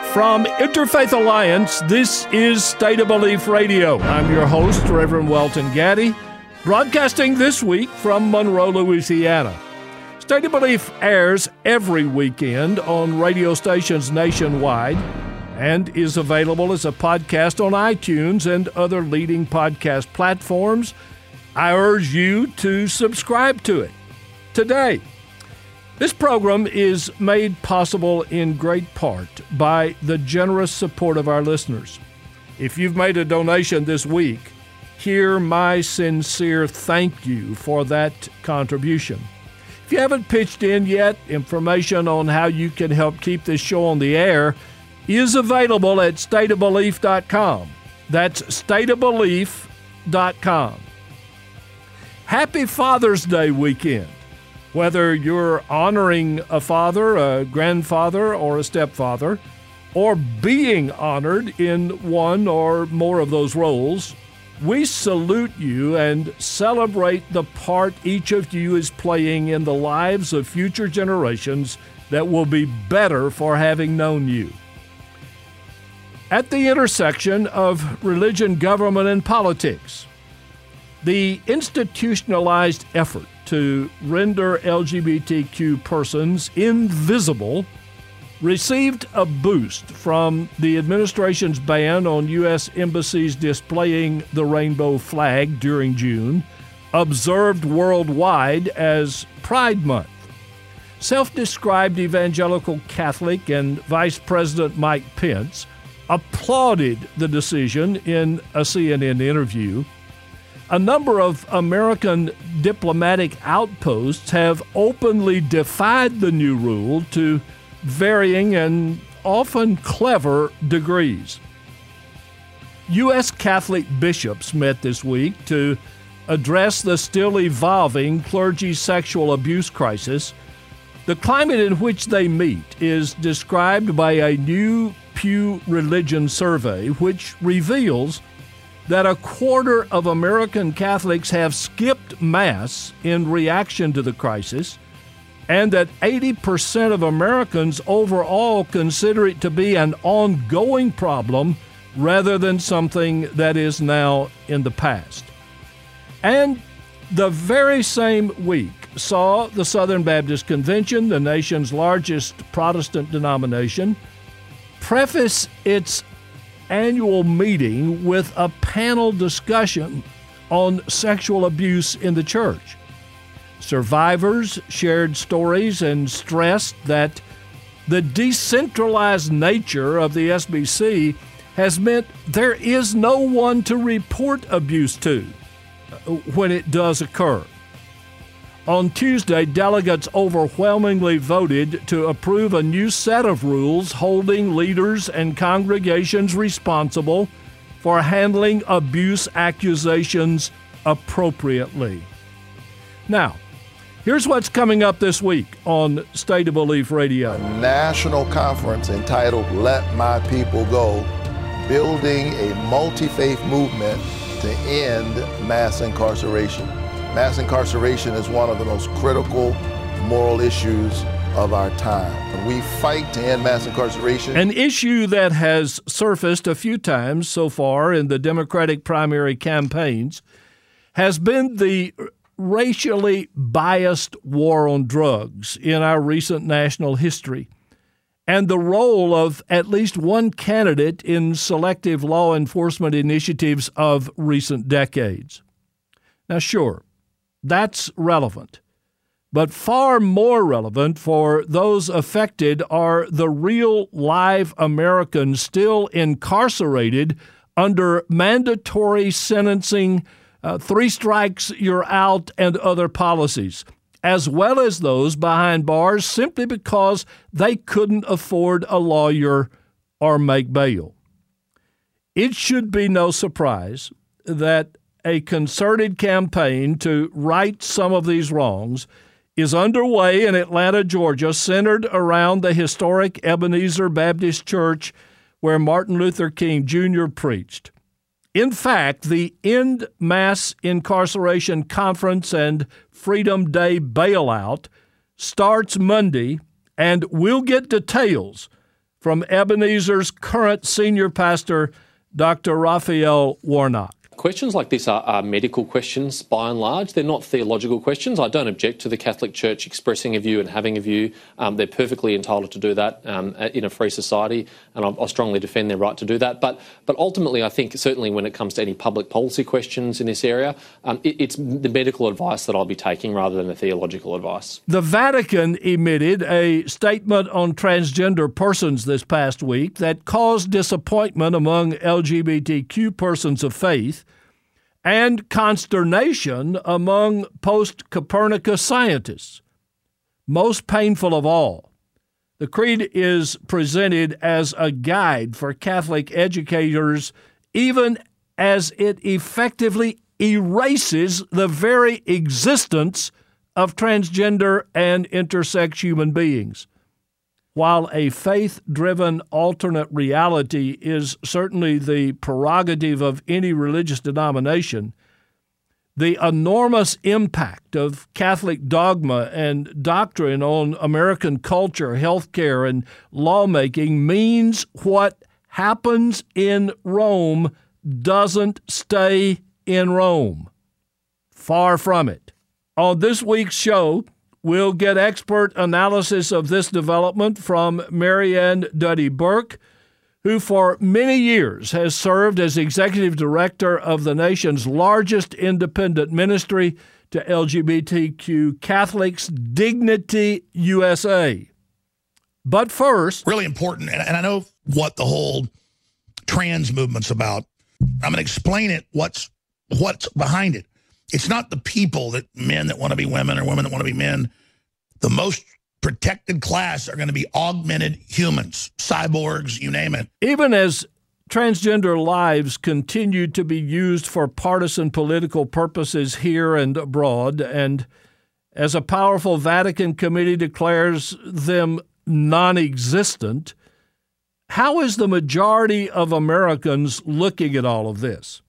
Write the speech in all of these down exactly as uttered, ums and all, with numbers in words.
From Interfaith Alliance, this is State of Belief Radio. I'm your host, Reverend Welton Gaddy, broadcasting this week from Monroe, Louisiana. State of Belief airs every weekend on radio stations nationwide and is available as a podcast on iTunes and other leading podcast platforms. I urge you to subscribe to it today. This program is made possible in great part by the generous support of our listeners. If you've made a donation this week, hear my sincere thank you for that contribution. If you haven't pitched in yet, information on how you can help keep this show on the air is available at state of belief dot com. That's state of belief dot com. Happy Father's Day weekend. Whether you're honoring a father, a grandfather, or a stepfather, or being honored in one or more of those roles, we salute you and celebrate the part each of you is playing in the lives of future generations that will be better for having known you. At the intersection of religion, government, and politics, the institutionalized effort to render L G B T Q persons invisible received a boost from the administration's ban on U S embassies displaying the rainbow flag during June, observed worldwide as Pride Month. Self-described evangelical Catholic and Vice President Mike Pence applauded the decision in a C N N interview. A number of American diplomatic outposts have openly defied the new rule to varying and often clever degrees. U S Catholic bishops met this week to address the still evolving clergy sexual abuse crisis. The climate in which they meet is described by a new Pew Religion survey, which reveals that a quarter of American Catholics have skipped Mass in reaction to the crisis, and that eighty percent of Americans overall consider it to be an ongoing problem rather than something that is now in the past. And the very same week saw the Southern Baptist Convention, the nation's largest Protestant denomination, preface its annual meeting with a panel discussion on sexual abuse in the church. Survivors shared stories and stressed that the decentralized nature of the S B C has meant there is no one to report abuse to when it does occur. On Tuesday, delegates overwhelmingly voted to approve a new set of rules holding leaders and congregations responsible for handling abuse accusations appropriately. Now, here's what's coming up this week on State of Belief Radio. A national conference entitled Let My People Go, building a multi-faith movement to end mass incarceration. Mass incarceration is one of the most critical moral issues of our time. We fight to end mass incarceration. An issue that has surfaced a few times so far in the Democratic primary campaigns has been the racially biased war on drugs in our recent national history, and the role of at least one candidate in selective law enforcement initiatives of recent decades. Now, sure, that's relevant. But far more relevant for those affected are the real live Americans still incarcerated under mandatory sentencing, uh, three strikes, you're out, and other policies, as well as those behind bars simply because they couldn't afford a lawyer or make bail. It should be no surprise that a concerted campaign to right some of these wrongs is underway in Atlanta, Georgia, centered around the historic Ebenezer Baptist Church where Martin Luther King Junior preached. In fact, the End Mass Incarceration Conference and Freedom Day bailout starts Monday, and we'll get details from Ebenezer's current senior pastor, Doctor Raphael Warnock. Questions like this are, are medical questions, by and large. They're not theological questions. I don't object to the Catholic Church expressing a view and having a view. Um, they're perfectly entitled to do that um, in a free society, and I, I strongly defend their right to do that. But but ultimately, I think certainly when it comes to any public policy questions in this area, um, it, it's the medical advice that I'll be taking rather than the theological advice. The Vatican emitted a statement on transgender persons this past week that caused disappointment among L G B T Q persons of faith and consternation among post-Copernicus scientists. Most painful of all, the creed is presented as a guide for Catholic educators, even as it effectively erases the very existence of transgender and intersex human beings. While a faith-driven alternate reality is certainly the prerogative of any religious denomination, the enormous impact of Catholic dogma and doctrine on American culture, healthcare, and lawmaking means what happens in Rome doesn't stay in Rome. Far from it. On this week's show, we'll get expert analysis of this development from Marianne Duddy Burke, who for many years has served as executive director of the nation's largest independent ministry to L G B T Q Catholics, Dignity U S A. But first, really important, and I know what the whole trans movement's about. I'm going to explain it, what's what's behind it. It's not the people, that men that want to be women or women that want to be men. The most protected class are going to be augmented humans, cyborgs, you name it. Even as transgender lives continue to be used for partisan political purposes here and abroad, and as a powerful Vatican committee declares them non-existent, how is the majority of Americans looking at all of this?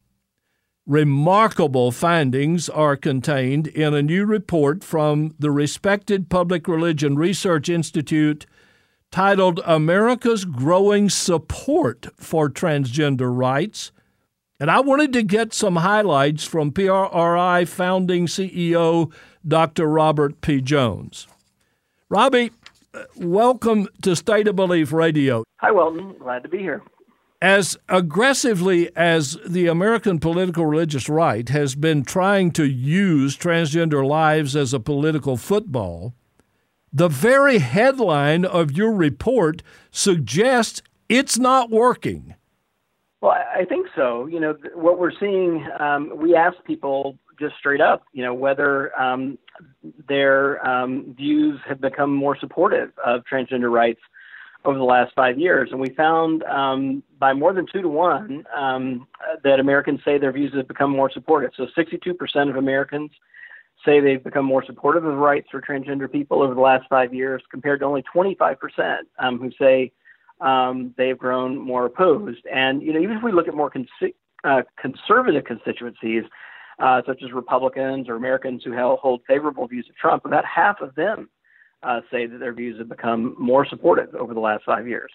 Remarkable findings are contained in a new report from the respected Public Religion Research Institute titled America's Growing Support for Transgender Rights. And I wanted to get some highlights from P R I founding C E O, Doctor Robert P. Jones. Robbie, welcome to State of Belief Radio. Hi, Welton. Glad to be here. As aggressively as the American political religious right has been trying to use transgender lives as a political football, the very headline of your report suggests it's not working. Well, I think so. You know, what we're seeing, um, we ask people just straight up, you know, whether um, their um, views have become more supportive of transgender rights over the last five years. And we found um, by more than two to one um, that Americans say their views have become more supportive. So sixty-two percent of Americans say they've become more supportive of rights for transgender people over the last five years, compared to only twenty-five percent um, who say um, they've grown more opposed. And, you know, even if we look at more cons- uh, conservative constituencies, uh, such as Republicans or Americans who hold favorable views of Trump, about half of them Uh, say that their views have become more supportive over the last five years.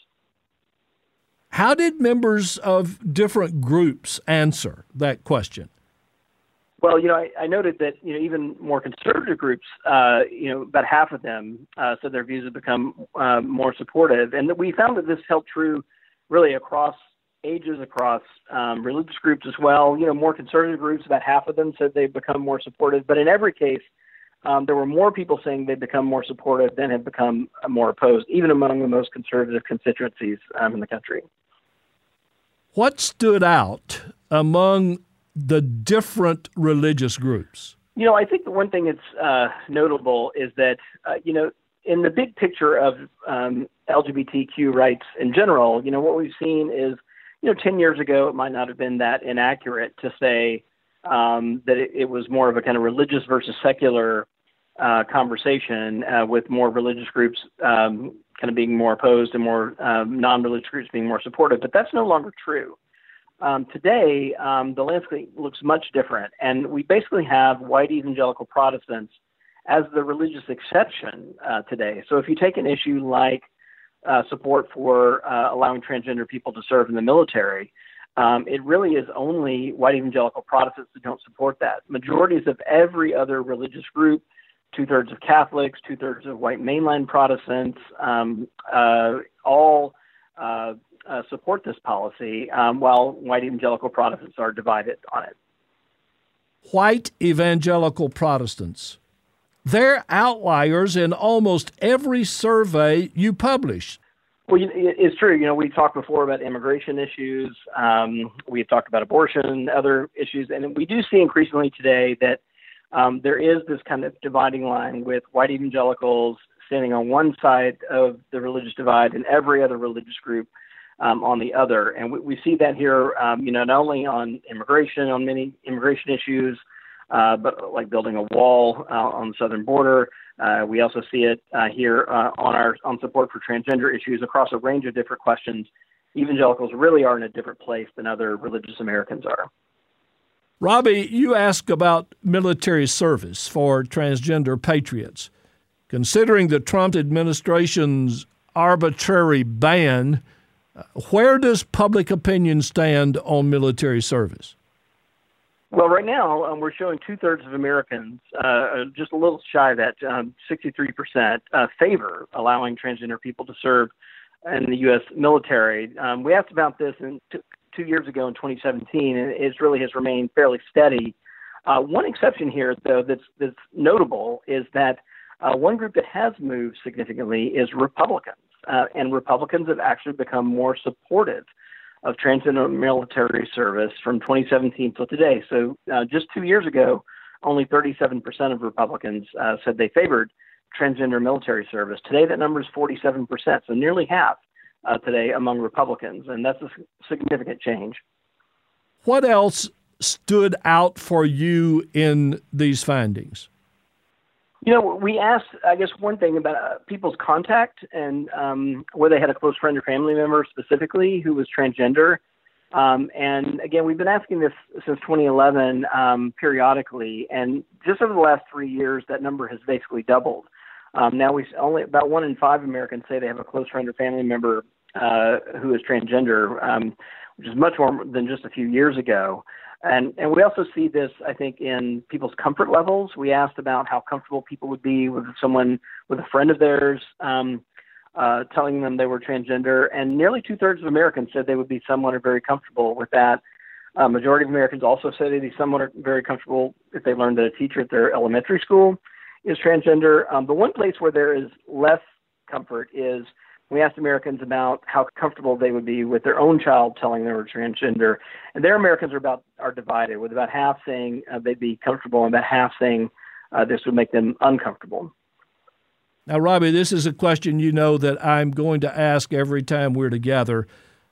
How did members of different groups answer that question? Well, you know, I, I noted that, you know, even more conservative groups, uh, you know, about half of them uh, said their views have become uh, more supportive. And that we found that this held true really across ages, across um, religious groups as well. You know, more conservative groups, about half of them said they've become more supportive. But in every case, Um, there were more people saying they'd become more supportive than had become more opposed, even among the most conservative constituencies um, in the country. What stood out among the different religious groups? You know, I think the one thing that's uh, notable is that, uh, you know, in the big picture of um, L G B T Q rights in general, you know, what we've seen is, you know, ten years ago, it might not have been that inaccurate to say um, that it, it was more of a kind of religious versus secular Uh, conversation uh, with more religious groups um, kind of being more opposed and more um, non-religious groups being more supportive. But that's no longer true. Um, today, um, the landscape looks much different. And we basically have white evangelical Protestants as the religious exception uh, today. So if you take an issue like uh, support for uh, allowing transgender people to serve in the military. Um, it really is only white evangelical Protestants who don't support that. Majorities of every other religious group, two-thirds of Catholics, two-thirds of white mainline Protestants, um, uh, all uh, uh, support this policy, um, while white evangelical Protestants are divided on it. White evangelical Protestants. They're outliers in almost every survey you publish. Well, it's true. You know, we talked before about immigration issues. Um, we've talked about abortion, other issues. And we do see increasingly today that um, there is this kind of dividing line with white evangelicals standing on one side of the religious divide and every other religious group um, on the other. And we, we see that here, um, you know, not only on immigration, on many immigration issues, uh, but like building a wall uh, on the southern border. Uh, we also see it uh, here uh, on our on support for transgender issues across a range of different questions. Evangelicals really are in a different place than other religious Americans are. Robbie, you ask about military service for transgender patriots. Considering the Trump administration's arbitrary ban, where does public opinion stand on military service? Well, right now, um, we're showing two-thirds of Americans, uh, just a little shy of that, um, sixty-three percent, uh, favor allowing transgender people to serve in the U S military. Um, we asked about this in t- two years ago in twenty seventeen, and it really has remained fairly steady. Uh, one exception here, though, that's, that's notable is that uh, one group that has moved significantly is Republicans, uh, and Republicans have actually become more supportive of transgender military service from twenty seventeen till today. So uh, just two years ago, only thirty-seven percent of Republicans uh, said they favored transgender military service. Today, that number is forty-seven percent, so nearly half uh, today among Republicans, and that's a significant change. What else stood out for you in these findings? You know, we asked, I guess, one thing about uh, people's contact and um, whether they had a close friend or family member specifically who was transgender. Um, and again, we've been asking this since twenty eleven um, periodically. And just over the last three years, that number has basically doubled. Um, now, we only about one in five Americans say they have a close friend or family member uh, who is transgender, um, which is much more than just a few years ago. And and we also see this, I think, in people's comfort levels. We asked about how comfortable people would be with someone, with a friend of theirs, um, uh, telling them they were transgender. And nearly two-thirds of Americans said they would be somewhat or very comfortable with that. A uh, majority of Americans also said they'd be somewhat or very comfortable if they learned that a teacher at their elementary school is transgender. Um, but one place where there is less comfort is we asked Americans about how comfortable they would be with their own child telling they were transgender. And their Americans are about are divided, with about half saying uh, they'd be comfortable and about half saying uh, this would make them uncomfortable. Now, Robbie, this is a question you know that I'm going to ask every time we're together.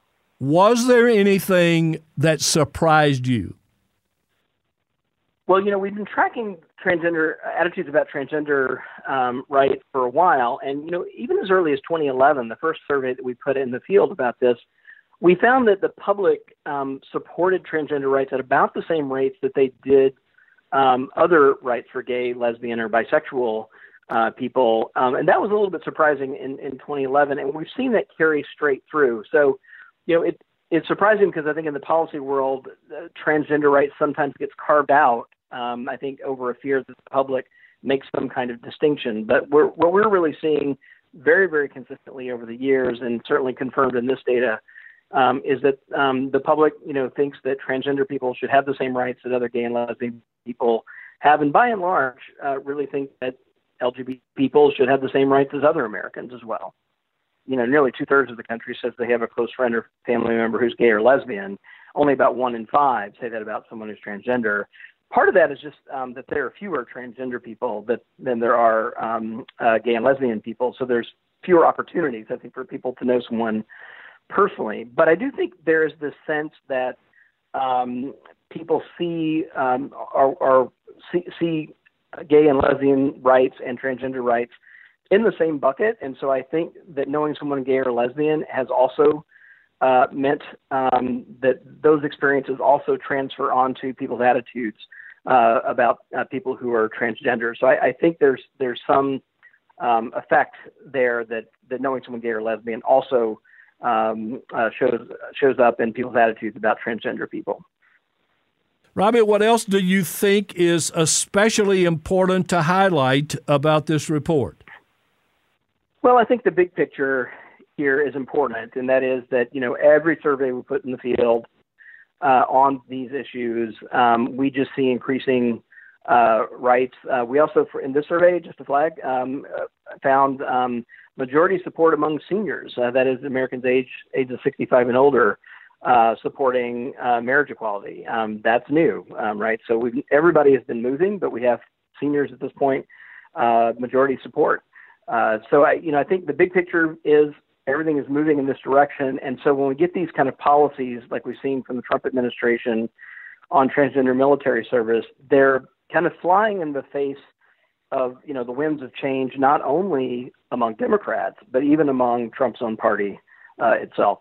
Was there anything that surprised you? Well, you know, we've been tracking transgender attitudes about transgender um, rights for a while. And, you know, even as early as twenty eleven, the first survey that we put in the field about this, we found that the public um, supported transgender rights at about the same rates that they did um, other rights for gay, lesbian, or bisexual uh, people. Um, and that was a little bit surprising in, in twenty eleven. And we've seen that carry straight through. So, you know, it, it's surprising because I think in the policy world, uh, transgender rights sometimes gets carved out. Um, I think over a fear that the public makes some kind of distinction. But we're, what we're really seeing very, very consistently over the years, and certainly confirmed in this data, um, is that um, the public, you know, thinks that transgender people should have the same rights that other gay and lesbian people have, and by and large, uh, really think that L G B T people should have the same rights as other Americans as well. You know, nearly two-thirds of the country says they have a close friend or family member who's gay or lesbian. Only about one in five say that about someone who's transgender. Part of that is just um, that there are fewer transgender people that, than there are um, uh, gay and lesbian people. So there's fewer opportunities, I think, for people to know someone personally. But I do think there is this sense that um, people see, um, are, are, see see gay and lesbian rights and transgender rights in the same bucket. And so I think that knowing someone gay or lesbian has also uh, meant um, that those experiences also transfer onto people's attitudes uh, about uh, people who are transgender. So I, I think there's there's some um, effect there that, that knowing someone gay or lesbian also um, uh, shows shows up in people's attitudes about transgender people. Robbie, what else do you think is especially important to highlight about this report? Well, I think the big picture here is important, and that is that, you know, every survey we put in the field uh, on these issues, um, we just see increasing uh, rights. Uh, we also, for, in this survey, just to flag, um, found um, majority support among seniors, uh, that is Americans age, age of sixty-five and older, uh, supporting uh, marriage equality. Um, that's new, um, right? So we've, everybody has been moving, but we have seniors at this point, uh, majority support. Uh, so I, you know, I think the big picture is everything is moving in this direction. And so when we get these kind of policies, like we've seen from the Trump administration on transgender military service, they're kind of flying in the face of, you know, the winds of change, not only among Democrats, but even among Trump's own party uh, itself.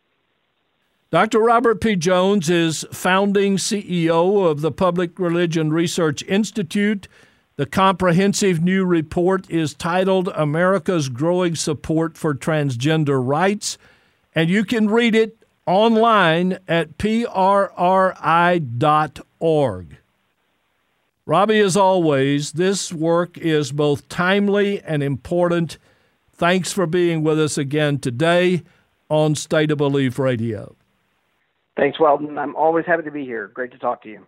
Doctor Robert P. Jones is founding C E O of the Public Religion Research Institute. The comprehensive new report is titled America's Growing Support for Transgender Rights, and you can read it online at P R R I dot org. Robbie, as always, this work is both timely and important. Thanks for being with us again today on State of Belief Radio. Thanks, Weldon. I'm always happy to be here. Great to talk to you.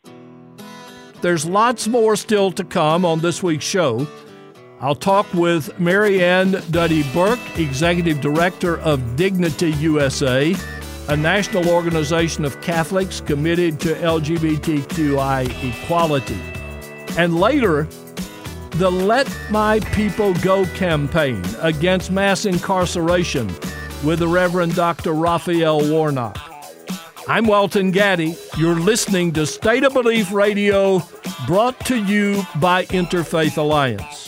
There's lots more still to come on this week's show. I'll talk with Marianne Duddy Burke, Executive Director of Dignity U S A, a national organization of Catholics committed to L G B T Q I equality. And later, the Let My People Go campaign against mass incarceration with the Reverend Doctor Raphael Warnock. I'm Welton Gaddy. You're listening to State of Belief Radio, brought to you by Interfaith Alliance.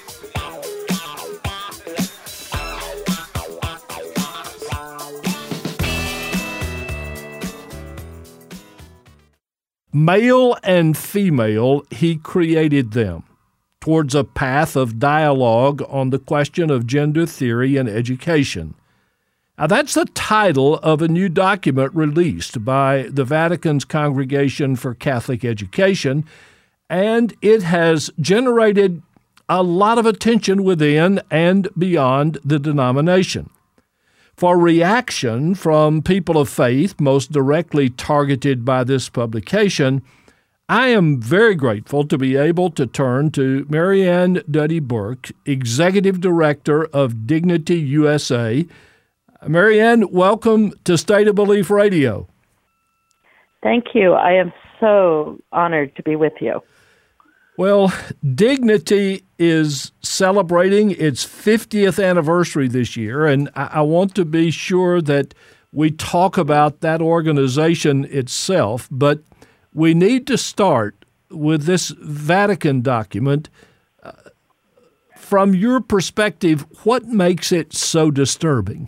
Male and female, he created them towards a path of dialogue on the question of gender theory and education. Now, that's the title of a new document released by the Vatican's Congregation for Catholic Education, and it has generated a lot of attention within and beyond the denomination. For reaction from people of faith, most directly targeted by this publication, I am very grateful to be able to turn to Marianne Duddy Burke, Executive Director of Dignity U S A. Marianne, welcome to State of Belief Radio. Thank you. I am so honored to be with you. Well, Dignity is celebrating its fiftieth anniversary this year, and I want to be sure that we talk about that organization itself, but we need to start with this Vatican document. Uh, from your perspective, what makes it so disturbing?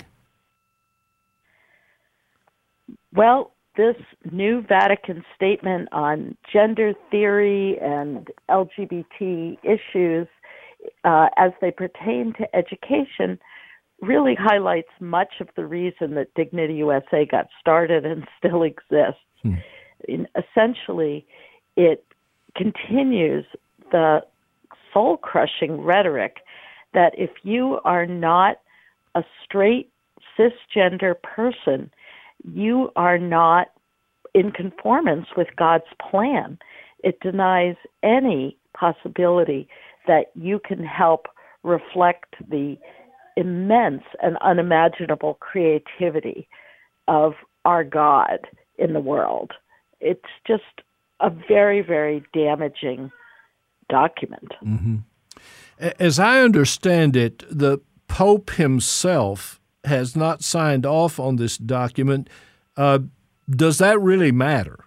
Well, this new Vatican statement on gender theory and L G B T issues uh, as they pertain to education really highlights much of the reason that Dignity U S A got started and still exists. Hmm. In, essentially, it continues the soul-crushing rhetoric that if you are not a straight cisgender person, you are not in conformance with God's plan. It denies any possibility that you can help reflect the immense and unimaginable creativity of our God in the world. It's just a very, very damaging document. Mm-hmm. As I understand it, the Pope himself has not signed off on this document. Uh, does that really matter?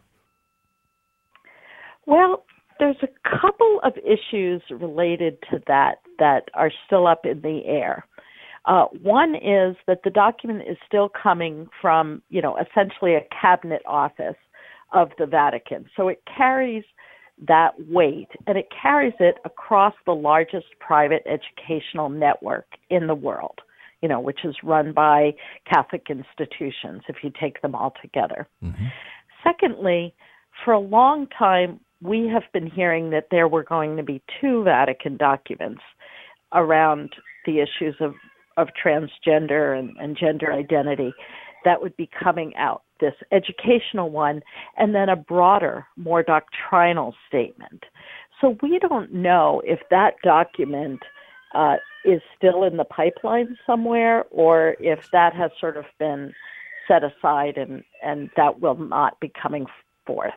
Well, there's a couple of issues related to that that are still up in the air. Uh, one is that the document is still coming from, you know, essentially a cabinet office of the Vatican. So it carries that weight, and it carries it across the largest private educational network in the world, you know, which is run by Catholic institutions, if you take them all together. Mm-hmm. Secondly, for a long time, we have been hearing that there were going to be two Vatican documents around the issues of, of transgender and, and gender identity that would be coming out, this educational one, and then a broader, more doctrinal statement. So we don't know if that document uh, is still in the pipeline somewhere, or if that has sort of been set aside and, and that will not be coming forth.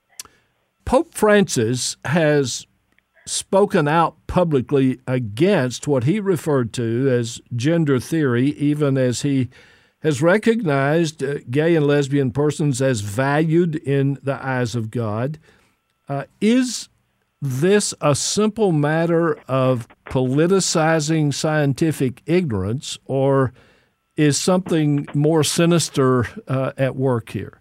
Pope Francis has spoken out publicly against what he referred to as gender theory, even as he has recognized uh, gay and lesbian persons as valued in the eyes of God. Uh, is this a simple matter of politicizing scientific ignorance, or is something more sinister uh, at work here?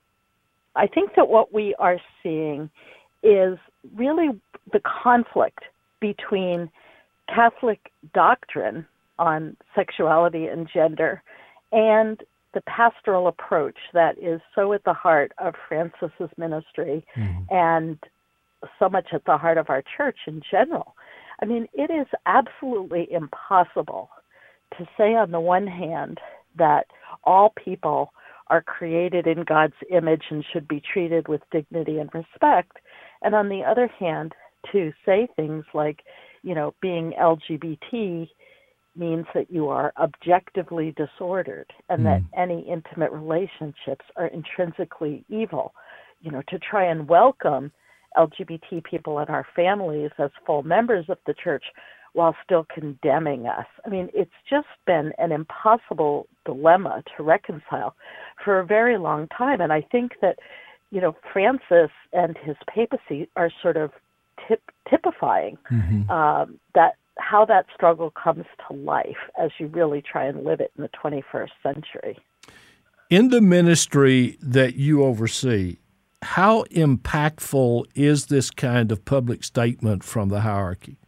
I think that what we are seeing is really the conflict between Catholic doctrine on sexuality and gender and the pastoral approach that is so at the heart of Francis's ministry mm-hmm. and so much at the heart of our church in general. I mean, it is absolutely impossible to say on the one hand that all people are created in God's image and should be treated with dignity and respect, and on the other hand, to say things like, you know, being L G B T means that you are objectively disordered and mm. that any intimate relationships are intrinsically evil. You know, to try and welcome L G B T people in our families as full members of the church while still condemning us. I mean, it's just been an impossible dilemma to reconcile for a very long time. And I think that, you know, Francis and his papacy are sort of tip, typifying mm-hmm. um, that how that struggle comes to life as you really try and live it in the twenty-first century. In the ministry that you oversee, how impactful is this kind of public statement from the hierarchy?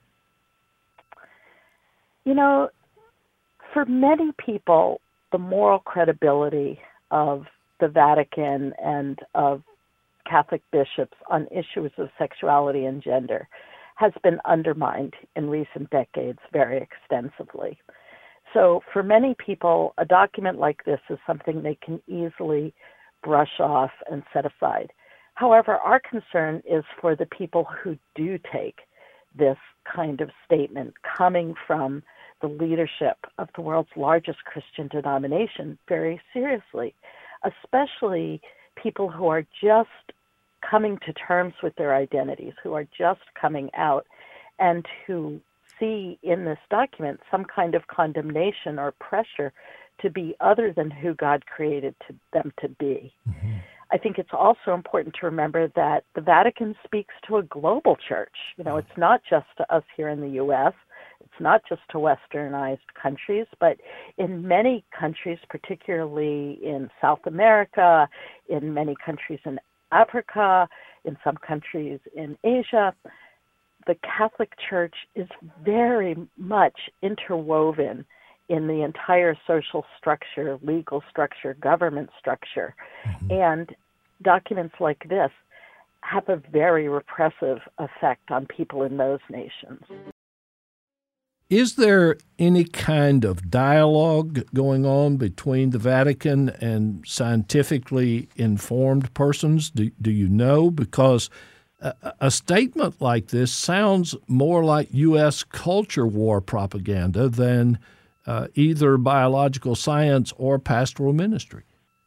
You know, for many people, the moral credibility of the Vatican and of Catholic bishops on issues of sexuality and gender has been undermined in recent decades very extensively. So for many people, a document like this is something they can easily brush off and set aside. However, our concern is for the people who do take this kind of statement coming from the leadership of the world's largest Christian denomination very seriously, especially people who are just coming to terms with their identities, who are just coming out, and who see in this document some kind of condemnation or pressure to be other than who God created to them to be. Mm-hmm. I think it's also important to remember that the Vatican speaks to a global church. You know, it's not just to us here in the U S, it's not just to westernized countries, but in many countries, particularly in South America, in many countries in Africa, in some countries in Asia, the Catholic Church is very much interwoven in the entire social structure, legal structure, government structure. Mm-hmm. And documents like this have a very repressive effect on people in those nations. Is there any kind of dialogue going on between the Vatican and scientifically informed persons? Do, do you know? Because a, a statement like this sounds more like U S culture war propaganda than uh, either biological science or pastoral ministry.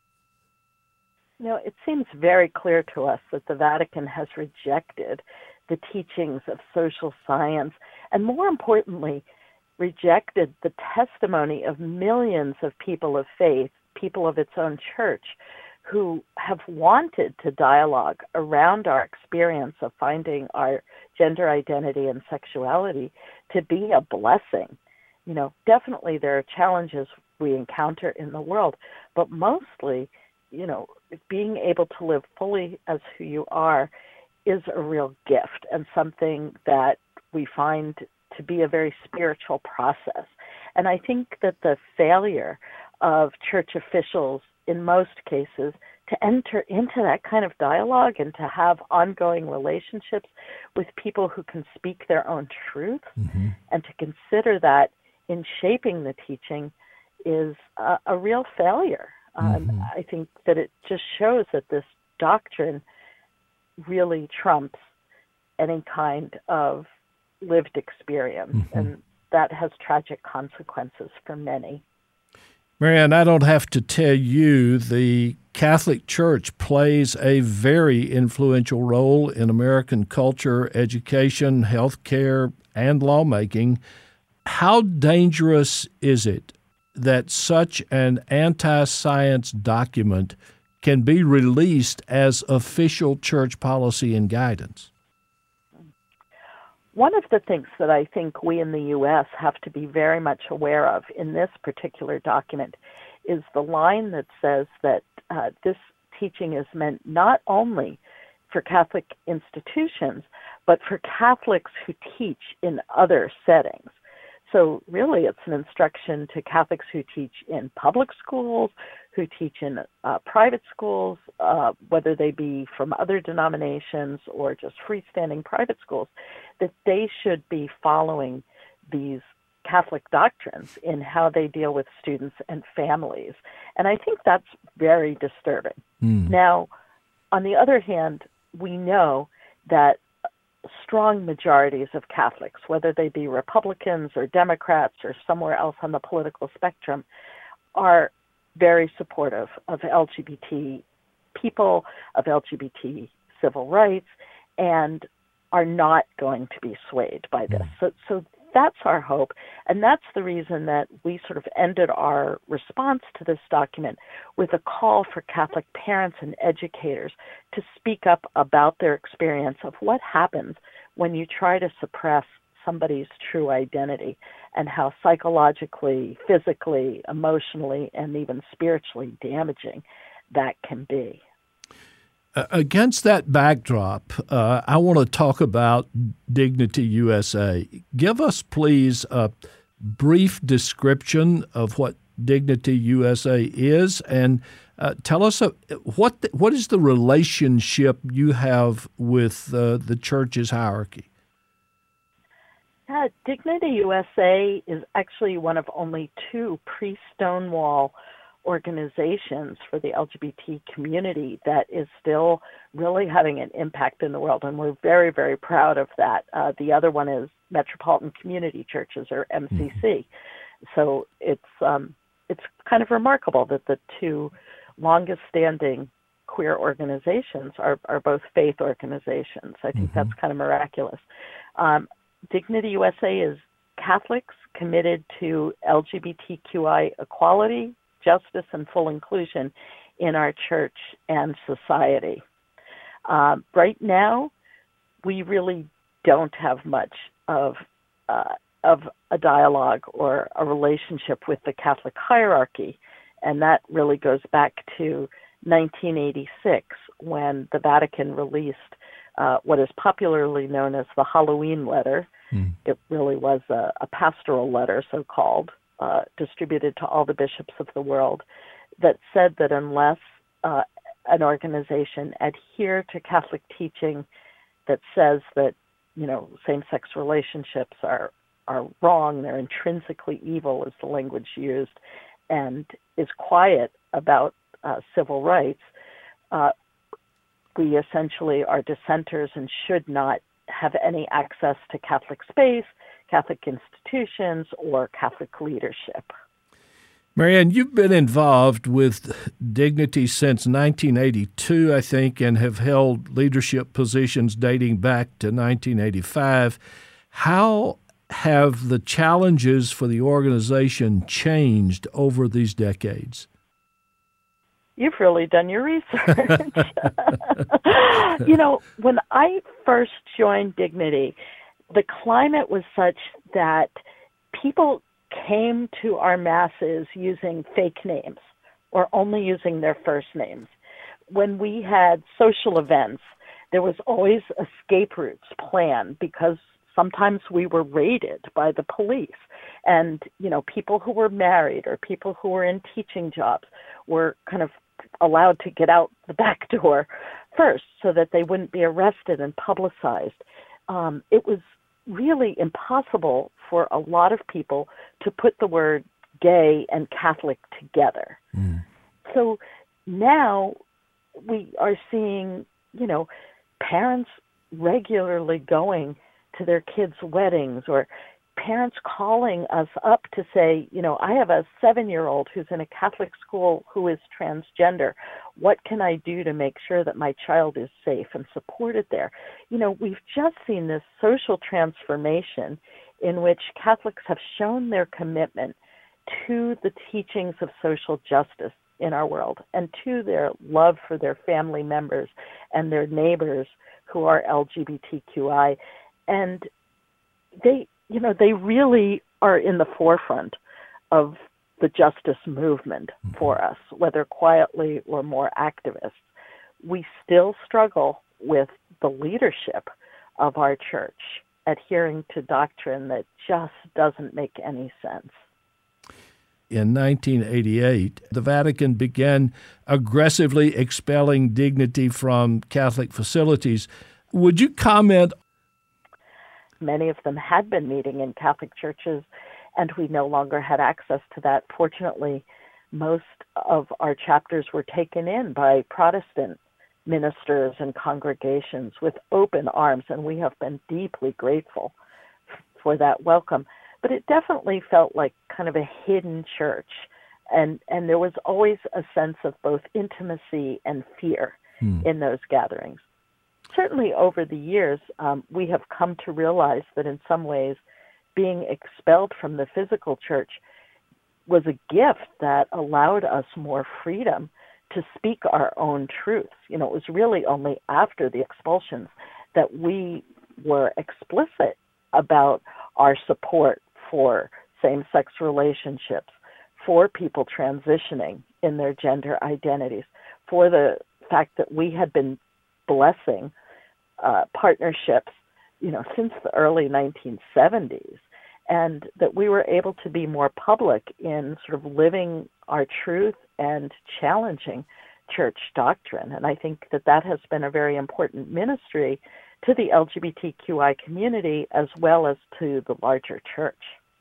You know, it seems very clear to us that the Vatican has rejected the teachings of social science, and more importantly, rejected the testimony of millions of people of faith, people of its own church, who have wanted to dialogue around our experience of finding our gender identity and sexuality to be a blessing. You know, definitely there are challenges we encounter in the world, but mostly, you know, being able to live fully as who you are is a real gift and something that we find to be a very spiritual process. And I think that the failure of church officials in most cases to enter into that kind of dialogue and to have ongoing relationships with people who can speak their own truth mm-hmm. and to consider that in shaping the teaching is a, a real failure. Mm-hmm. Um, I think that it just shows that this doctrine really trumps any kind of lived experience, mm-hmm. and that has tragic consequences for many. Marianne, I don't have to tell you the Catholic Church plays a very influential role in American culture, education, healthcare, and lawmaking. How dangerous is it that such an anti-science document can be released as official church policy and guidance? One of the things that I think we in the U S have to be very much aware of in this particular document is the line that says that uh, this teaching is meant not only for Catholic institutions, but for Catholics who teach in other settings. So really it's an instruction to Catholics who teach in public schools, who teach in uh, private schools, uh, whether they be from other denominations or just freestanding private schools, that they should be following these Catholic doctrines in how they deal with students and families. And I think that's very disturbing. Mm. Now, on the other hand, we know that strong majorities of Catholics, whether they be Republicans or Democrats or somewhere else on the political spectrum, are very supportive of L G B T people, of L G B T civil rights, and are not going to be swayed by this. So, so that's our hope, and that's the reason that we sort of ended our response to this document with a call for Catholic parents and educators to speak up about their experience of what happens when you try to suppress somebody's true identity and how psychologically, physically, emotionally, and even spiritually damaging that can be. Uh, against that backdrop, uh, I want to talk about Dignity U S A. Give us, please, a brief description of what Dignity U S A is, and uh, tell us uh, what the, what is the relationship you have with uh, the church's hierarchy? Yeah, Dignity U S A is actually one of only two pre-Stonewall organizations for the L G B T community that is still really having an impact in the world, and we're very, very proud of that. Uh, the other one is Metropolitan Community Churches, or M C C. Mm-hmm. So it's um, it's kind of remarkable that the two longest-standing queer organizations are, are both faith organizations. I think mm-hmm. that's kind of miraculous. Um, Dignity U S A is Catholics committed to L G B T Q I equality, justice, and full inclusion in our church and society. Um, right now, we really don't have much of uh, of a dialogue or a relationship with the Catholic hierarchy, and that really goes back to nineteen eighty-six when the Vatican released uh, what is popularly known as the Halloween letter. Mm. It really was a, a pastoral letter, so-called, Uh, distributed to all the bishops of the world, that said that unless uh, an organization adhere to Catholic teaching that says that, you know, same-sex relationships are are wrong, they're intrinsically evil, is the language used, and is quiet about uh, civil rights, uh, we essentially are dissenters and should not have any access to Catholic space, Catholic institutions, or Catholic leadership. Marianne, you've been involved with Dignity since nineteen eighty-two, I think, and have held leadership positions dating back to nineteen eighty-five. How have the challenges for the organization changed over these decades? You've really done your research. You know, when I first joined Dignity, the climate was such that people came to our masses using fake names or only using their first names. When we had social events, there was always escape routes planned because sometimes we were raided by the police. And, you know, people who were married or people who were in teaching jobs were kind of allowed to get out the back door first so that they wouldn't be arrested and publicized. Um, it was really impossible for a lot of people to put the word gay and Catholic together. Mm. So now we are seeing, you know, parents regularly going to their kids' weddings, or parents calling us up to say, you know, I have a seven-year-old who's in a Catholic school who is transgender. What can I do to make sure that my child is safe and supported there? You know, we've just seen this social transformation in which Catholics have shown their commitment to the teachings of social justice in our world and to their love for their family members and their neighbors who are L G B T Q I. And they, you know, they really are in the forefront of the justice movement for us, whether quietly or more activists. We still struggle with the leadership of our church adhering to doctrine that just doesn't make any sense. In nineteen eighty-eight, the Vatican began aggressively expelling dignity from Catholic facilities. Would you comment? Many of them had been meeting in Catholic churches, and we no longer had access to that. Fortunately, most of our chapters were taken in by Protestant ministers and congregations with open arms, and we have been deeply grateful for that welcome. But it definitely felt like kind of a hidden church, and, and there was always a sense of both intimacy and fear hmm. in those gatherings. Certainly over the years, um, we have come to realize that in some ways being expelled from the physical church was a gift that allowed us more freedom to speak our own truths. You know, it was really only after the expulsions that we were explicit about our support for same-sex relationships, for people transitioning in their gender identities, for the fact that we had been blessing uh, partnerships, you know, since the early nineteen seventies, and that we were able to be more public in sort of living our truth and challenging church doctrine. And I think that that has been a very important ministry to the L G B T Q I community as well as to the larger church.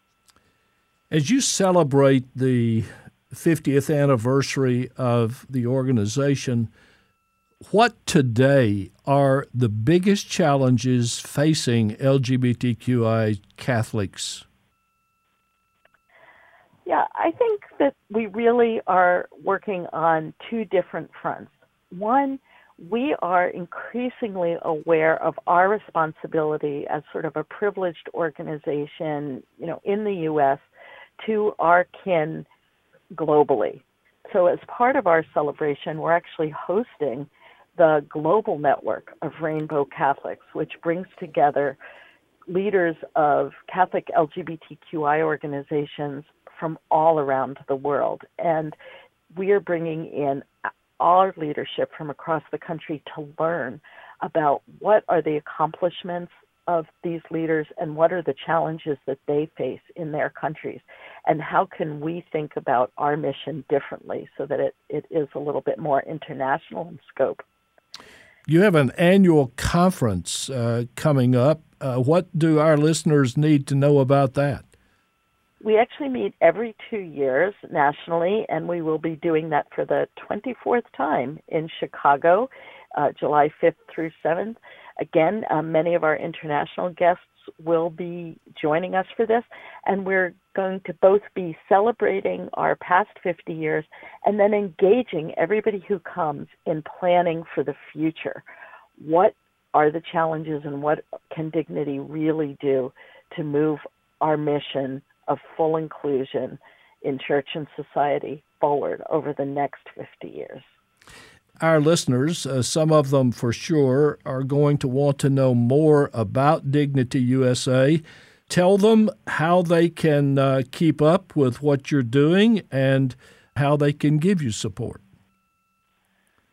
As you celebrate the fiftieth anniversary of the organization, what today are the biggest challenges facing L G B T Q I Catholics? Yeah, I think that we really are working on two different fronts. One, we are increasingly aware of our responsibility as sort of a privileged organization, you know, in the U S to our kin globally. So as part of our celebration, we're actually hosting the global network of Rainbow Catholics, which brings together leaders of Catholic L G B T Q I organizations from all around the world. And we are bringing in our leadership from across the country to learn about what are the accomplishments of these leaders and what are the challenges that they face in their countries, and how can we think about our mission differently so that it, it is a little bit more international in scope. You have an annual conference uh, coming up. Uh, what do our listeners need to know about that? We actually meet every two years nationally, and we will be doing that for the twenty-fourth time in Chicago, uh, July fifth through seventh. Again, uh, many of our international guests will be joining us for this, and we're going to both be celebrating our past fifty years and then engaging everybody who comes in planning for the future. What are the challenges and what can Dignity really do to move our mission of full inclusion in church and society forward over the next fifty years? Our listeners, uh, some of them for sure, are going to want to know more about Dignity U S A. Tell them how they can uh, keep up with what you're doing and how they can give you support.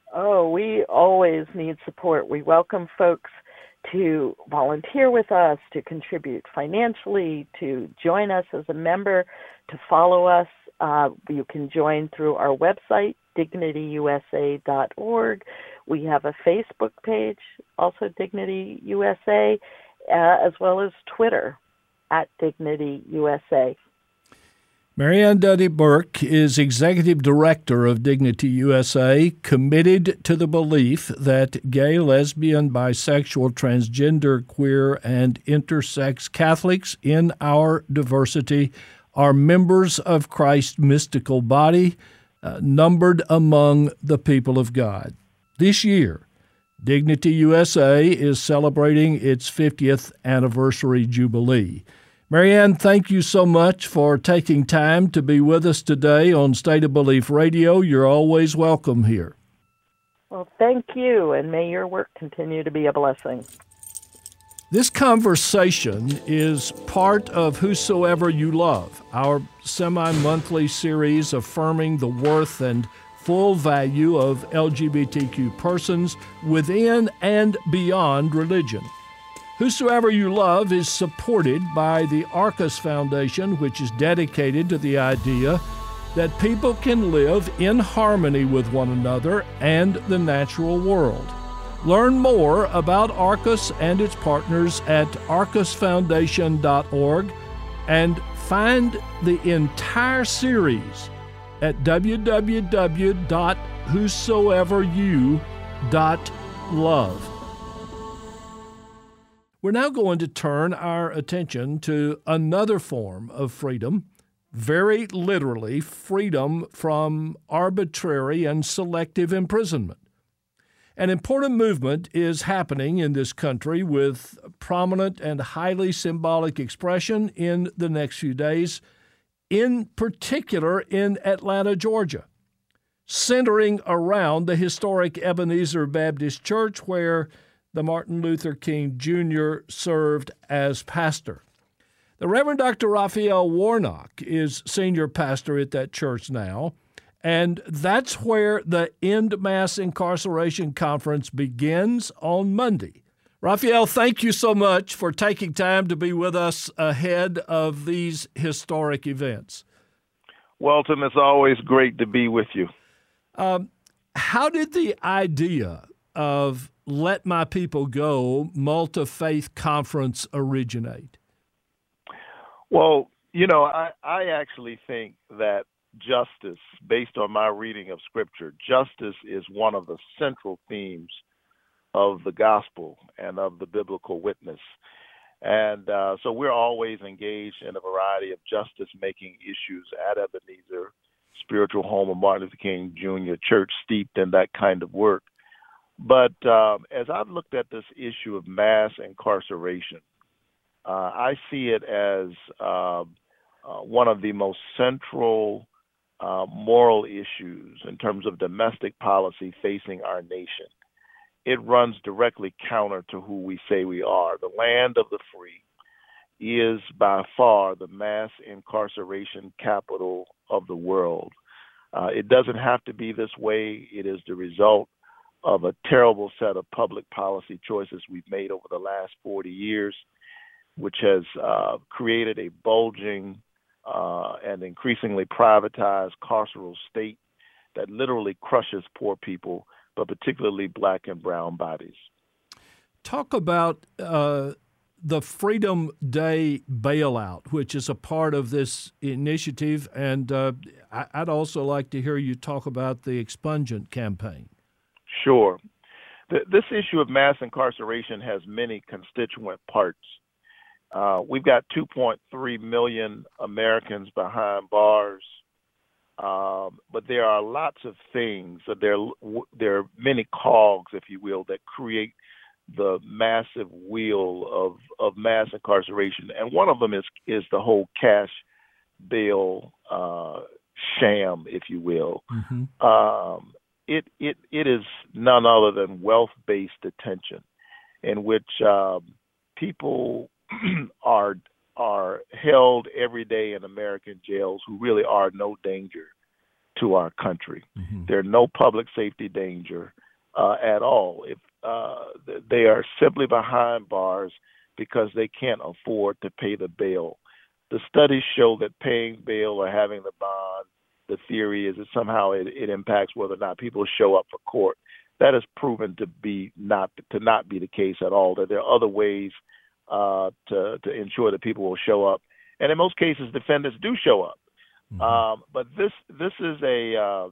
Oh, we always need support. We welcome folks to volunteer with us, to contribute financially, to join us as a member, to follow us. Uh, you can join through our website, dignity u s a dot org. We have a Facebook page, also Dignity U S A, uh, as well as Twitter, at Dignity U S A. Marianne Duddy Burke is Executive Director of Dignity U S A, committed to the belief that gay, lesbian, bisexual, transgender, queer, and intersex Catholics in our diversity are members of Christ's mystical body, uh, numbered among the people of God. This year, Dignity U S A is celebrating its fiftieth anniversary jubilee. Marianne, thank you so much for taking time to be with us today on State of Belief Radio. You're always welcome here. Well, thank you, and may your work continue to be a blessing. This conversation is part of Whosoever You Love, our semi-monthly series affirming the worth and full value of L G B T Q persons within and beyond religion. Whosoever You Love is supported by the Arcus Foundation, which is dedicated to the idea that people can live in harmony with one another and the natural world. Learn more about Arcus and its partners at arcus foundation dot org and find the entire series at w w w dot whosoever you dot love. We're now going to turn our attention to another form of freedom, very literally freedom from arbitrary and selective imprisonment. An important movement is happening in this country with prominent and highly symbolic expression in the next few days, in particular in Atlanta, Georgia, centering around the historic Ebenezer Baptist Church where the Martin Luther King Junior served as pastor. The Reverend Doctor Raphael Warnock is senior pastor at that church now, and that's where the End Mass Incarceration Conference begins on Monday. Raphael, thank you so much for taking time to be with us ahead of these historic events. Walton, it's always great to be with you. Um, how did the idea of Let My People Go multi-faith conference originate? Well, you know, I, I actually think that justice, based on my reading of Scripture, justice is one of the central themes of the gospel and of the biblical witness. And uh, so we're always engaged in a variety of justice-making issues at Ebenezer Spiritual Home of Martin Luther King Junior Church, steeped in that kind of work. But um, as I've looked at this issue of mass incarceration, uh, I see it as uh, uh, one of the most central uh, moral issues in terms of domestic policy facing our nation. It runs directly counter to who we say we are. The land of the free is by far the mass incarceration capital of the world. Uh, it doesn't have to be this way. It is the result of a terrible set of public policy choices we've made over the last forty years, which has uh, created a bulging uh, and increasingly privatized carceral state that literally crushes poor people, but particularly black and brown bodies. Talk about uh, the Freedom Day bailout, which is a part of this initiative, and uh, I'd also like to hear you talk about the expungent campaign. Sure. The, this issue of mass incarceration has many constituent parts. Uh, we've got two point three million Americans behind bars, um, but there are lots of things, there, there are many cogs, if you will, that create the massive wheel of, of mass incarceration. And one of them is, is the whole cash bail uh, sham, if you will. Mm-hmm. Um, It, it it is none other than wealth-based detention, in which um, people are are held every day in American jails who really are no danger to our country. Mm-hmm. There's no public safety danger uh, at all. If uh, they are simply behind bars because they can't afford to pay the bail. The studies show that paying bail or having the bond, the theory is that somehow it, it impacts whether or not people show up for court. That is proven to be not to not be the case at all. That there are other ways uh, to to ensure that people will show up, and in most cases, defendants do show up. Mm-hmm. Um, but this this is a uh,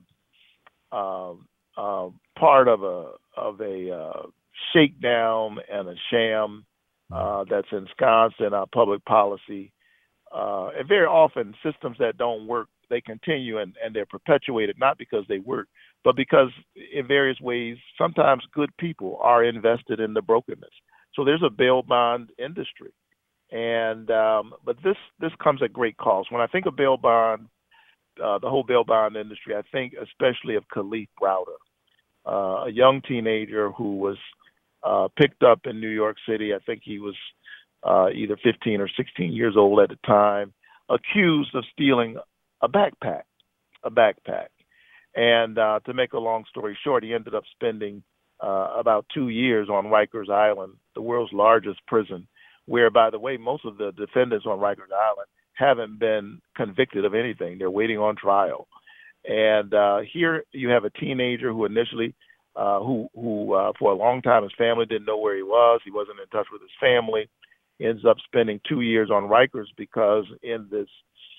uh, uh, part of a of a uh, shakedown and a sham uh, that's ensconced in our public policy. Uh, and very often, systems that don't work, they continue and, and they're perpetuated, not because they work, but because in various ways, sometimes good people are invested in the brokenness. So there's a bail bond industry. And um, but this this comes at great cost. When I think of bail bond, uh, the whole bail bond industry, I think especially of Kalief Browder, uh, a young teenager who was uh, picked up in New York City. I think he was uh, either fifteen or sixteen years old at the time, accused of stealing a backpack, a backpack. And uh, to make a long story short, he ended up spending uh, about two years on Rikers Island, the world's largest prison, where, by the way, most of the defendants on Rikers Island haven't been convicted of anything. They're waiting on trial. And uh, here you have a teenager who initially, uh, who, who uh, for a long time, his family didn't know where he was. He wasn't in touch with his family. He ends up spending two years on Rikers because in this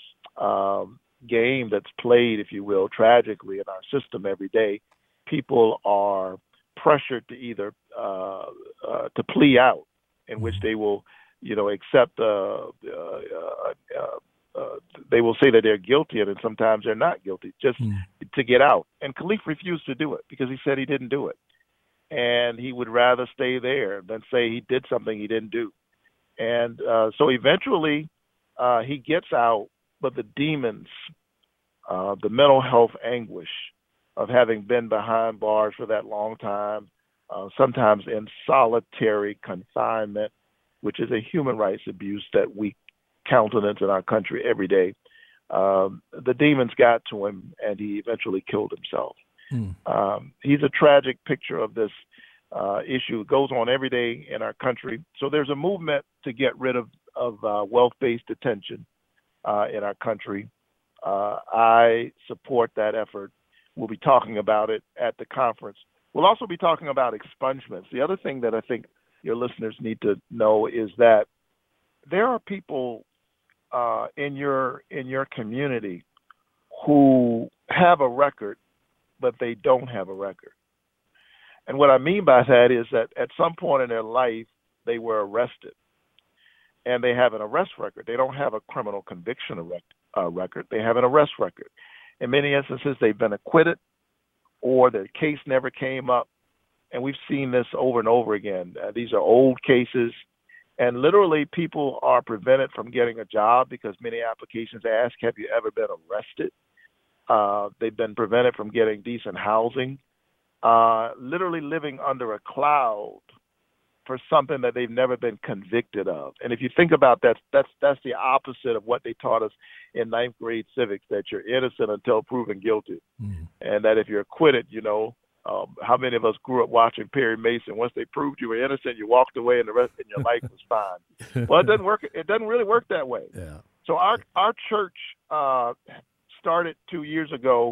um, game that's played, if you will, tragically in our system every day, people are pressured to either uh, uh, to plea out, in which they will, you know, accept, uh, uh, uh, uh, they will say that they're guilty, and then sometimes they're not guilty, just mm. to get out. And Kalief refused to do it because he said he didn't do it. And he would rather stay there than say he did something he didn't do. And uh, so eventually uh, he gets out, but the demons, uh, the mental health anguish of having been behind bars for that long time, uh, sometimes in solitary confinement, which is a human rights abuse that we countenance in our country every day. Um, the demons got to him, and he eventually killed himself. Hmm. Um, he's a tragic picture of this uh, issue. It goes on every day in our country. So there's a movement to get rid of, of uh, wealth-based detention uh, in our country. Uh, I support that effort. We'll be talking about it at the conference. We'll also be talking about expungements. The other thing that I think your listeners need to know is that there are people uh, in your in your community who have a record, but they don't have a record. And what I mean by that is that at some point in their life, they were arrested, and they have an arrest record. They don't have a criminal conviction uh, record. They have an arrest record. In many instances, they've been acquitted, or their case never came up. And we've seen this over and over again. Uh, these are old cases, and literally people are prevented from getting a job because many applications ask, have you ever been arrested? Uh, they've been prevented from getting decent housing, uh, literally living under a cloud for something that they've never been convicted of. And if you think about that, that's that's the opposite of what they taught us in ninth grade civics, that you're innocent until proven guilty. Mm. And that if you're acquitted, you know, um, how many of us grew up watching Perry Mason? Once they proved you were innocent, you walked away and the rest of your life was fine. Well, it doesn't work. It doesn't really work that way. Yeah. So our, our church uh, started two years ago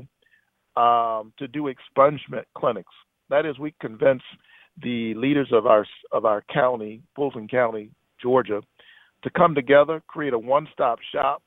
um, to do expungement clinics. That is, we convince the leaders of our of our county, Fulton County, Georgia, to come together, create a one-stop shop,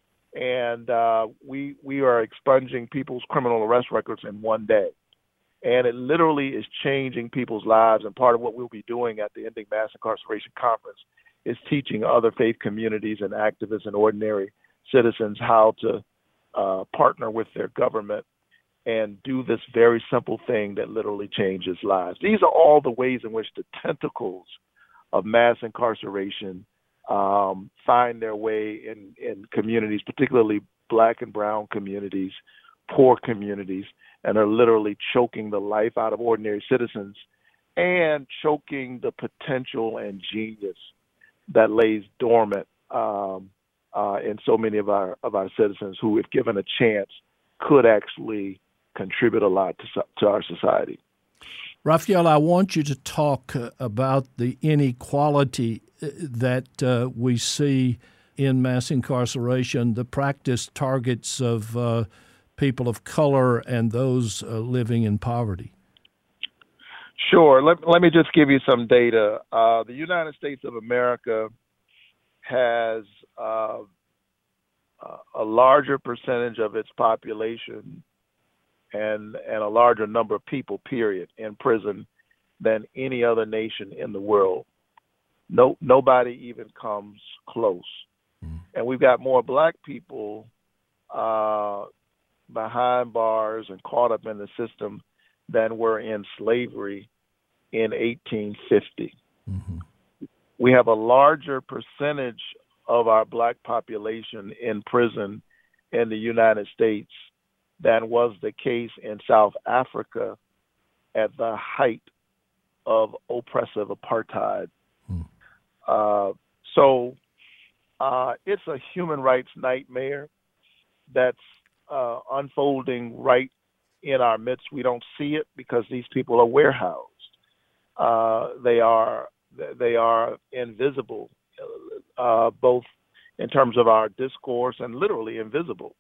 and uh, we we are expunging people's criminal arrest records in one day. And it literally is changing people's lives. And part of what we'll be doing at the Ending Mass Incarceration Conference is teaching other faith communities and activists and ordinary citizens how to uh, partner with their government and do this very simple thing that literally changes lives. These are all the ways in which the tentacles of mass incarceration um, find their way in, in communities, particularly black and brown communities, poor communities, and are literally choking the life out of ordinary citizens and choking the potential and genius that lays dormant um, uh, in so many of our of our citizens who, if given a chance, could actually contribute a lot to, to our society. Raphael, I want you to talk uh, about the inequality that uh, we see in mass incarceration. The practice targets of uh, people of color and those uh, living in poverty. Sure. Let, let me just give you some data. Uh, the United States of America has uh, a larger percentage of its population and and a larger number of people, period, in prison than any other nation in the world. No, nobody even comes close. Mm. And we've got more black people uh, behind bars and caught up in the system than were in slavery in eighteen fifty. Mm-hmm. We have a larger percentage of our black population in prison in the United States than was the case in South Africa at the height of oppressive apartheid. Hmm. Uh, so uh, it's a human rights nightmare that's uh, unfolding right in our midst. We don't see it because these people are warehoused. Uh, they are they are invisible, uh, both in terms of our discourse and literally invisible.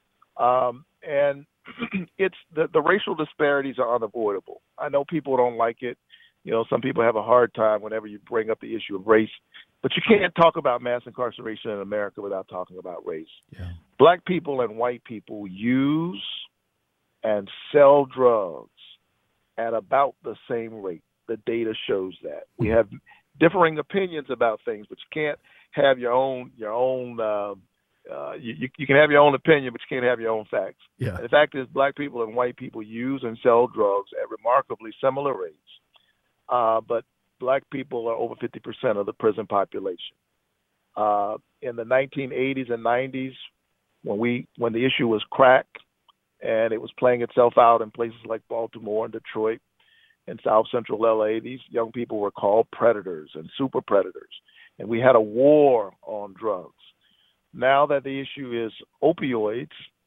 Um, and it's the, the racial disparities are unavoidable. I know people don't like it. You know, some people have a hard time whenever you bring up the issue of race, but you can't talk about mass incarceration in America without talking about race. Yeah. Black people and white people use and sell drugs at about the same rate. The data shows that. We have differing opinions about things, but you can't have your own your own. Uh, uh, you you can have your own opinion, but you can't have your own facts. Yeah. And the fact is, black people and white people use and sell drugs at remarkably similar rates, uh, but black people are over fifty percent of the prison population. Uh, in the nineteen eighties and nineties, when we when the issue was crack, and it was playing itself out in places like Baltimore and Detroit and South Central L A, these young people were called predators and super predators. And we had a war on drugs. Now that the issue is opioids,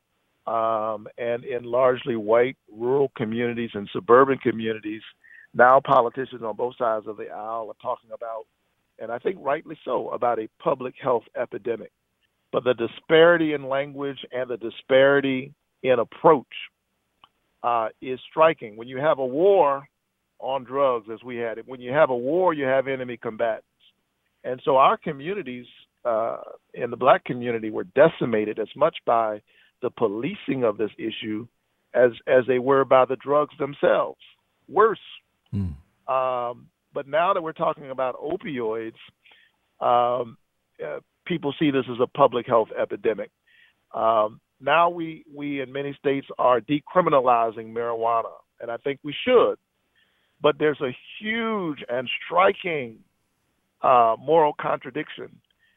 um, and in largely white rural communities and suburban communities, now politicians on both sides of the aisle are talking about, and I think rightly so, about a public health epidemic. But the disparity in language and the disparity in approach uh, is striking. When you have a war on drugs, as we had it, when you have a war, you have enemy combatants. And so our communities uh, in the black community were decimated as much by the policing of this issue as as they were by the drugs themselves. Worse. Mm. Um, but now that we're talking about opioids, um, uh, people see this as a public health epidemic. Um, now we, we in many states are decriminalizing marijuana, and I think we should. But there's a huge and striking uh, moral contradiction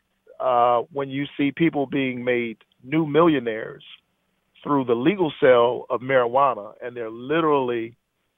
uh, when you see people being made new millionaires through the legal sale of marijuana, and they're literally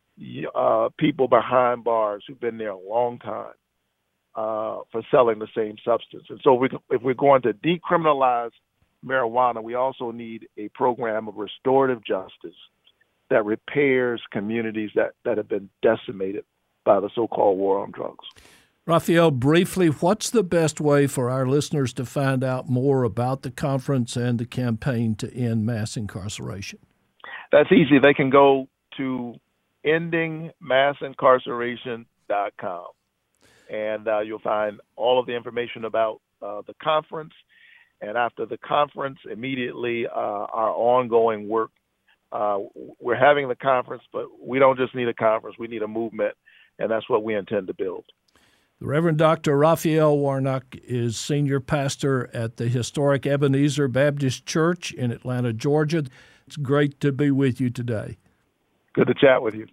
uh, people behind bars who've been there a long time uh, for selling the same substance. And so we, if we're going to decriminalize marijuana, we also need a program of restorative justice that repairs communities that, that have been decimated by the so-called war on drugs. Raphael, briefly, what's the best way for our listeners to find out more about the conference and the campaign to end mass incarceration? That's easy. They can go to ending mass incarceration dot com, and uh, you'll find all of the information about uh, the conference. And after the conference, immediately uh, our ongoing work. Uh, we're having the conference, but we don't just need a conference. We need a movement, and that's what we intend to build. The Reverend Doctor Raphael Warnock is senior pastor at the historic Ebenezer Baptist Church in Atlanta, Georgia. It's great to be with you today. Good to chat with you.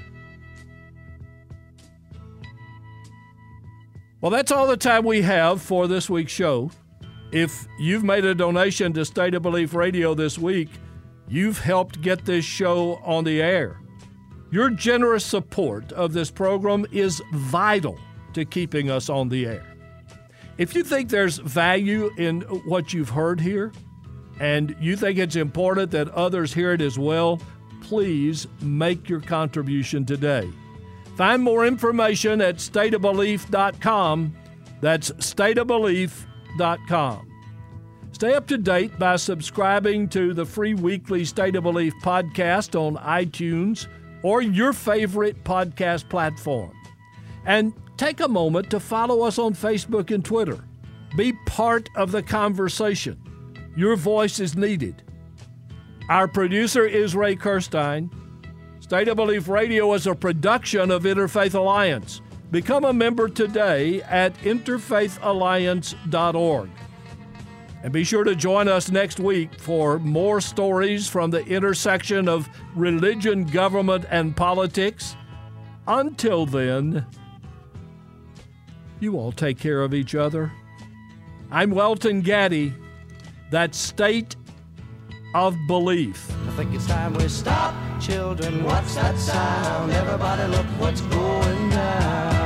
Well, that's all the time we have for this week's show. If you've made a donation to State of Belief Radio this week, you've helped get this show on the air. Your generous support of this program is vital to keeping us on the air. If you think there's value in what you've heard here, and you think it's important that others hear it as well, please make your contribution today. Find more information at state of belief dot com. That's state of belief dot com. Stay up to date by subscribing to the free weekly State of Belief podcast on iTunes or your favorite podcast platform. And take a moment to follow us on Facebook and Twitter. Be part of the conversation. Your voice is needed. Our producer is Ray Kirstein. State of Belief Radio is a production of Interfaith Alliance. Become a member today at interfaith alliance dot org. And be sure to join us next week for more stories from the intersection of religion, government, and politics. Until then, you all take care of each other. I'm Welton Gaddy. That's State of Belief. I think it's time we stop. Children, what's that sound? Everybody look what's going down.